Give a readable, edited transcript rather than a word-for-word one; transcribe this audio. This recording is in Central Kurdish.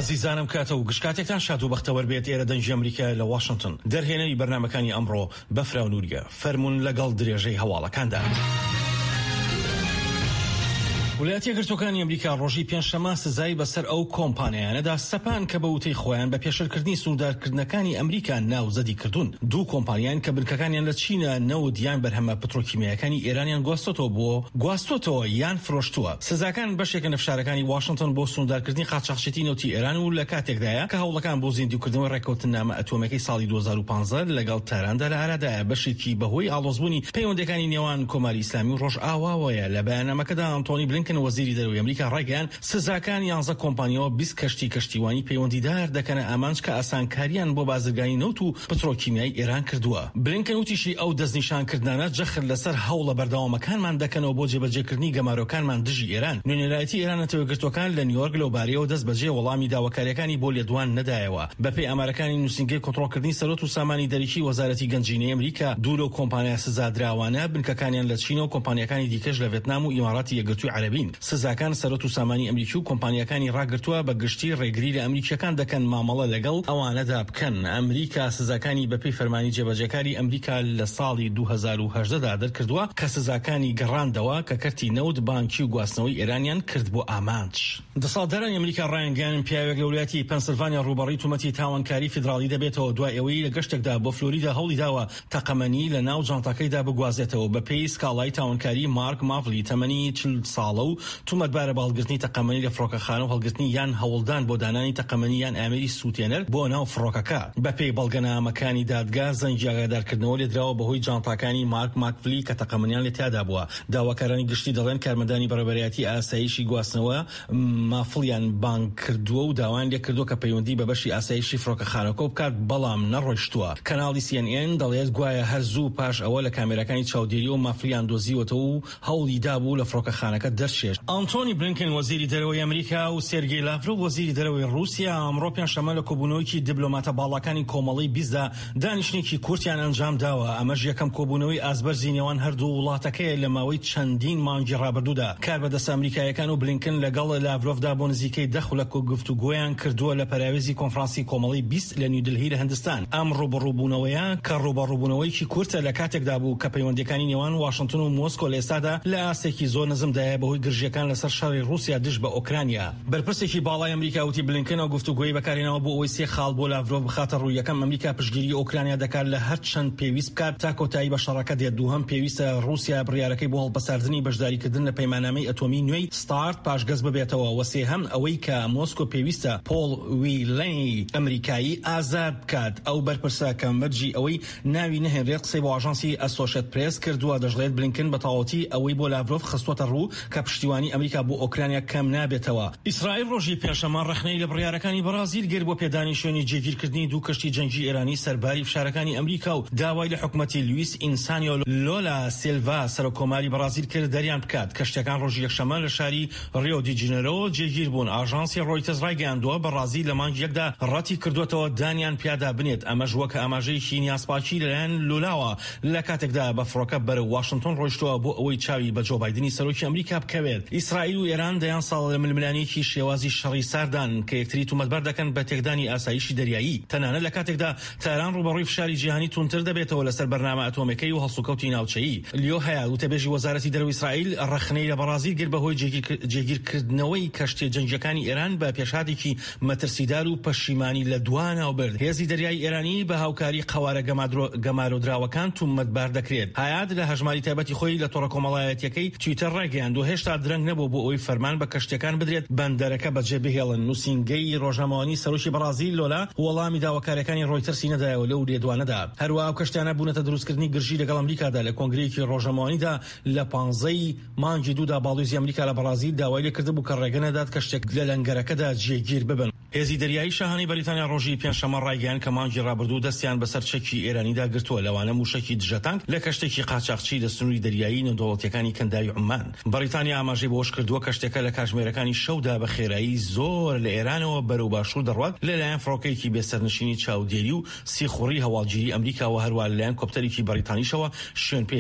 ئازیزانم کاتە و گشتاتێکتان شاد و بەختەوەر بێت ئێرە دەنجی ئەمریکا لە واشنگتن. دەرهێنەری بەرنامەکانی ئەمڕۆ بەفرا و نووریە فەرمونون لەگەڵ درێژەی هەواڵەکاندا. وڵاتە یەکگرتووەکانی ئەمریکا ڕۆژی پێنجشەمە سزای بەسەر ئەو کۆمپانیایانەدا سەپان کە بە وتەی خۆیان بە پێشەرکردنی سنوردارکردنەکانی ئەمریکا ناوزەدی کردوون. دوو کۆمپانیایان کە بنکەکانیان لە چینە نەوت یان بەرهەمە پترۆکیمیەکانی ئێرانیان گواستۆتەوە یان فرۆشتووە. سزاکان بەشێکە لە فشارەکانی واشنگتن بۆ سنوردارکردنی قاچاقچێتی نەوتی ئێران و لە کاتێکدایە کە هەوڵەکان بۆ زیندووکردنەوە ڕێکەوتنامە ئەتۆمەکەی ساڵی 2015 لەگەڵ تاراندا لە ئارادایە بەشێکی بەهۆی ئاڵۆزبوونی پەیوەندەکانی نێوان کۆماری ئیسلامی و ڕۆژئاواوەیە. لە بەیاننامەکەدا ئەنتۆنی بلینکن وەزیری دەرەوەی ئەمریکا ڕایگەیاند سزاکان 11 کۆمپانیەوە 20 کەشتیوانی پەیوەندیدار دەکەنە ئامانج کە ئاسانکاریان بۆ بازرگانی نەوت و پترۆکیمیای ئێران کردووە. بلینکن وتیشی ئەو دەستنیشانکردانە جەخت لەسەر هەوڵە بەردەوامەکانمان دەکەنەوە بۆ جێبەجێکردنی گەمارۆکانمان دژی ئێران. نوێنەرایەتی ئێرانەتە یەکگرتووەکان لە نیویۆرک لەوبارەیەوە دەست بەجێ وەڵامی داواکاریەکانی بۆ لێدوان نەدایەوە. بەپێی ئامارەکانی نووسینگەی کۆنتڕۆلکردنی سەرۆت و سامانی دەریکی وەزارەتی گەنجینەی ئەمریکا دوو لەو کۆمپانیا سزادراوانە بنکەکانیان لە چین و کۆمپانیەکانی دیکەش لە ڤێتنام و ئیماراتی یەکگرتووی عەرەبین. سزاکان سەرۆت و سامانی ئەمریکی و کۆمپانیەکانی ڕاگرتووە بە گشتی ڕێگری لە ئەمریکیەکان دەکەن مامەڵە لەگەڵ ئەوانەدا بکەن. ئەمریکا سزاکانی بەپێی فەرمانی جێبەجێکاری ئەمریکا لە ساڵی 2018دا دەرکردووە کە سزاکانی گەڕاندەوە کە کەرتی نەوت بانکی و گواستنەوەی ئێرانیان کرد بۆ ئامانج. دەسەڵاتدارانی ئەمریکا ڕایانگەیاندن پیاوێک لە وڵاتی پەنسیلڤانیا ڕووبەڕی تومەتی تاوانکاری فیدراڵی دەبێتەوە دوای ئەوەی لە گەشتێکدا بۆ فلۆریدا هەوڵی داوە تەقەمەنی لە ناو جانتاکەیدا بگوازێتەوە. بەپێی سکاڵای تاوانکاری مارک مافلی تەمەنی 40 ساڵە و تومەتبارە باڵگرتنی تەقەمەنی لە فڕۆکەخانە و هەڵگرتنی یان هەوڵدان بۆ دانانی تەقەمەنی یان ئامێری سووتێنەر بۆ ناو فڕۆکەکە. بەپێی بەڵگەنامەکانی دادگا زەنگی ئاگادارکردنەوە لێدراوە بەهۆی جانتاکانی مارک ماکفلی کە تەقەمەنیان لە تیادا بووە. داواکارانی گشتی دەڵێن کارمەندانی بەڕێوەبەریەتی ئاسایشی گواستنەوە مافلیان بانگ کردووە و داوان لێ کردووە کە پەیوەندی بە بەشی ئاسایشی فڕۆکەخانەکە بکات بەڵام نەڕۆیشتووە. کەناڵی CNN دەڵێت گوایە هەر زوو پاش ئەوە لە کامێرەکانی چاودێری و مافلیان دۆزیوەتەوە و هەوڵی دابوو لە فڕۆکەخانەکە دەرچێت. ئەنتۆنی بلینکن وەزیری دەرەوەی ئەمریکا و سێرگێی لاڤرۆڤ وەزیری دەرەوەی رووسیا ئەمڕۆ پێنجشەمە لە کۆبوونەوەیکی دیبلۆماتە باڵەکانی کۆمەڵی 20دا دانیشتێکی کورتیان ئەنجام داوە. ئەمەش یەکەم کۆبوونەوەی ئازبەرزی نێوان هەردوو وڵاتەکەیە لە ماوەی چەندین مانگی ڕابردوودا. کاربەدەست ئەمریکایەکان و بلینکن لەگەڵ لاڤرۆڤدا بۆ نزیکەی دەخولە گفتوگۆیان کردووە لە پەراوێزی کۆنفرانسی کۆمەڵی 20 لە نیودلهی لە هەندستان. ئەم ڕوبەڕووبوونەوەیە کە ڕوبەڕووبوونەوەیکی کورتە لە کاتێکدا بوو کە پەیوەندیەکانی نێوان واشنگتن و مۆسکۆ لە ئێستادا لە ئاستێکی زۆر نزمدایە بەهۆی گرژیەکان لەسەر شەڕی رووسیا دژ بە ئۆکرانیا. بەرپرسێکی باڵای ئەمریکا وتی بلینکن و گفتوگۆی بەکارهێناوە بۆ ئەوەی سێ خاڵ بۆ لاڤرۆڤ بخاتە ڕووی. یەکەم ئەمریکا پشتگیری ئۆکرانیا دەکات لە هەر چەند پێویست بکات تا کۆتایی بە شەڕەکە دێت. دووهەم پێویستە رووسیا بڕیارەکەی بۆ هەڵبەساردنی بەشداریکردن لە پەیماننامەی ئەتۆمی نوێی ستارت پاشگەز ببێتەوە. و سێهەم ئەوەی کە مۆسکۆ پێویستە پۆل ویلەی ئەمریکایی ئازاد بکات. ئەو بەرپرسە کە مەرجی ئەوەی ناوی نەهێنرێت قسەی بۆ ئاژانسی ئەسۆشێت پرێس کردووە. دەژڵێت بلینکن بە تەواوەتی ئەوەی بۆ لاڤرۆڤ خستوەتە ڕوو کە پشتیوانی ئەمریکا بۆ ئۆکرانیا کەم نابێتەوە. ئیسرائیل ڕۆژی پێنجشەمە ڕەخنەی لە بڕیارەکانی بەرازیل گرت بۆ پێدانی شوێنی جێگیرکردنی دوو کەشتی جەنگی ئێرانی سەرباری فشارەکانی ئەمریکا و داوای لە حکومەتی لوئیس ئینسانیۆ لۆلا سیلڤا سەرۆکۆماری بەرازیل کرد دەریان بکات. کەشتەکان ڕۆژی یەکشەمە لە شاری ڕیۆ دی جینێرۆ جێگیر بوون. ئاژانسی ڕۆیتەرز ڕایگەیاندووە بەرازیل لە مانگی یەکدا ڕەتی کردوێتەوە دانیان پیادا بنێت. ئەمەش وەکە ئاماژەیەکی نیازپاچی لەلایەن لولاوە لە کاتێکدا بە فڕۆکە بەرەو واشنگتن ڕۆیشتووە بۆ ئەوەی چاوی بە جۆ بایدنی سەرۆکی ئەمریکا بکەوێت. ئیسرائیل و ئێران دەیان ساڵ لە ململانێکی شێوازی شەڕی ساردان کە یەکتری تومەتبەر دەکەن بە تێکدانی ئاسایشی دەریایی. تەنانەت لە کاتێکدا تاران ڕوبەڕووی فشاری جیهانی تونتر دەبێتەوە لەسەر بەرنامە ئەتۆمەکەی و هەڵسوکەوتی ناوچەیی. لیۆ هەیە وتەبێژی وەزارەتی دەرەوەی ئیسرائیل ڕەخنەی لە بەرازیل گرت بەهۆی جێگیرکردنەوەی کەشتێ جەنگیەکانی ئێران بە پێشادێکی مەترسیدار و پەشیمانی لە دوانەوە برد. هێزی دەریای ئێرانی بە هاوکاری قەوارە گەمارۆدراوەکان تومەتبار دەکرێت. هایاد لە هەژماری تایبەتی خۆی لە تۆڕە کۆمەڵایەتیەکەی تویتەر ڕایگەیاند و هێشتا درەنگ نەبوو بۆ ئەوەی فەرمان بە کەشتەکان بدرێت بەندەرەکە بەجێ بهێڵن. نووسینگەی ڕۆژنامەوانی سەرۆکی بەرازیل لۆلا وەڵامی داواکاریەکانی ڕۆیتەرسی نەدایەوە لەو لێدوانەدا. هەروەها ئەو کەشتیانە بوونەتە دروستکردنی گرژی لەگەڵ ئەمریکادا لە کۆنگرەیەکی ڕۆژنامەوانیدا لە 15 مانگی دوودا باڵوێزی ئەمریکا لە بەرازیل داوای لێکردبوو کە ڕێگە نەدات کەشتێک لە لەنگەرەکەدا جێگیر ببن. هێزی دەریایی شاهانی بەریتانیا ڕۆژی پێنجشەمە ڕایگەیاند کە مانگی ڕابردوو دەستیان بەسەر چەکی ئێرانیدا گرتووە. لەوانە موشکی دژەتانک لە کەشتێکی قاچاقچی لە سنووری دەریایی نێودەوڵەتیەکانی کەنداوی عومان. بەریتانیا ئاماژەی بۆش کردووە کەشتەکە لە کاتژمێرەکانی شەودا بە خێرایی زۆر لە ئێرانەوە بەرەو باشوور دەڕوات لەلایەن فڕۆکەیەکی بێسەرنشینی چاودێری و سیخوڕی هەواڵگیری ئەمریکا و هەروە لەلایەن کۆپتەرێکی بەریتانیشەوە شوێن پێی